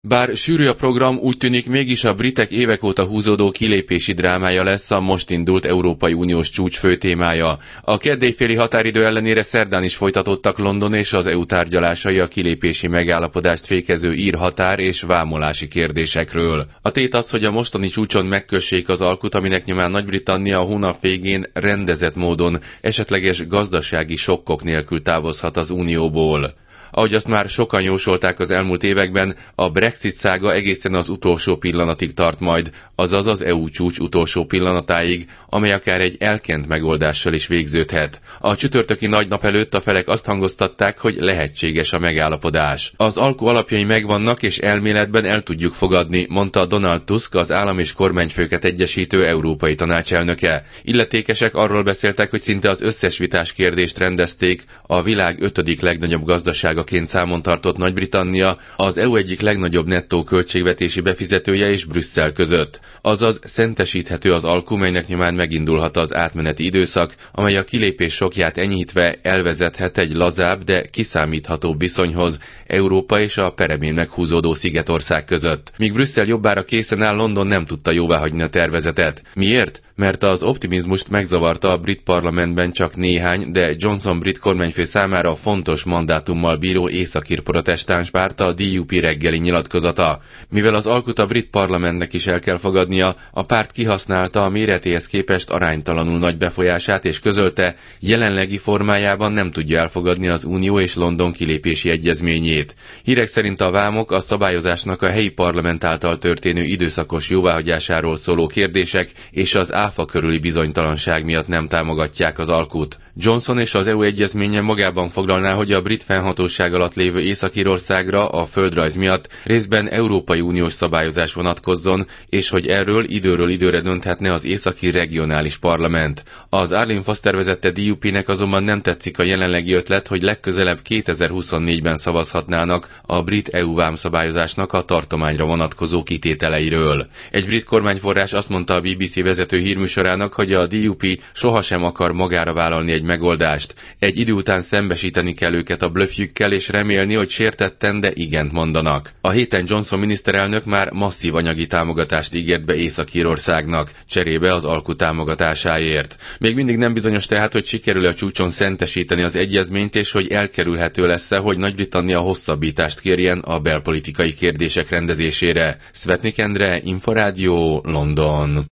Bár sűrű a program, úgy tűnik mégis a britek évek óta húzódó kilépési drámája lesz a most indult Európai Uniós csúcs főtémája. A kedélyféli határidő ellenére szerdán is folytatódtak London és az EU tárgyalásai a kilépési megállapodást fékező ír határ és vámolási kérdésekről. A tét az, hogy a mostani csúcson megkössék az alkut, aminek nyomán Nagy-Britannia a hónap végén rendezett módon esetleges gazdasági sokkok nélkül távozhat az Unióból. Ahogy azt már sokan jósolták az elmúlt években, a Brexit szága egészen az utolsó pillanatig tart majd, azaz az EU csúcs utolsó pillanatáig, amely akár egy elkent megoldással is végződhet. A csütörtöki nagy nap előtt a felek azt hangoztatták, hogy lehetséges a megállapodás. Az alku alapjai megvannak és elméletben el tudjuk fogadni, mondta Donald Tusk, az állam és kormányfőket egyesítő európai tanácselnöke. Illetékesek arról beszéltek, hogy szinte az összes vitás kérdést rendezték, a világ 5. legnagyobb gazdaság számon tartott Nagy-Britannia, az EU egyik legnagyobb nettó költségvetési befizetője és Brüsszel között. Azaz szentesíthető az alku, melynek nyomán megindulhat az átmeneti időszak, amely a kilépés sokját enyhítve elvezethet egy lazább, de kiszámíthatóbb viszonyhoz Európa és a peremén húzódó szigetország között. Míg Brüsszel jobbára készen áll, London nem tudta jóváhagyni a tervezetet. Miért? Mert az optimizmust megzavarta a brit parlamentben csak néhány, de Johnson brit kormányfő számára fontos mandátummal bíró északír protestáns párt, a DUP reggeli nyilatkozata. Mivel az alkut a brit parlamentnek is el kell fogadnia, a párt kihasználta a méretéhez képest aránytalanul nagy befolyását és közölte, jelenlegi formájában nem tudja elfogadni az Unió és London kilépési egyezményét. Hírek szerint a vámok a szabályozásnak a helyi parlament által történő időszakos jóváhagyásáról szóló kérdések és az áfa körüli bizonytalanság miatt nem támogatják az alkut. Johnson és az EU egyezménye magában foglalná, hogy a brit fennhatóság alatt lévő Észak-Írországra a földrajz miatt részben Európai Uniós szabályozás vonatkozzon, és hogy erről időről időre dönthetne az északi regionális parlament. Az Arlene Foster vezette DUP-nek azonban nem tetszik a jelenlegi ötlet, hogy legközelebb 2024-ben szavazhatnának a brit EU vámszabályozásnak a tartományra vonatkozó kitételeiről. Egy brit kormányforrás azt mondta a BBC vezető hírműsorának, hogy a DUP sohasem akar magára vállalni egy megoldást. Egy idő után szembesíteni kell őket a blöffjükkel és remélni, hogy sértetten, de igent mondanak. A héten Johnson miniszterelnök már masszív anyagi támogatást ígért be Észak-Írországnak, cserébe az alku támogatásáért. Még mindig nem bizonyos tehát, hogy sikerül a csúcson szentesíteni az egyezményt, és hogy elkerülhető lesz-e, hogy Nagy-Britannia hosszabbítást kérjen a belpolitikai kérdések rendezésére. Szvetnik Endre, Inforádió, London.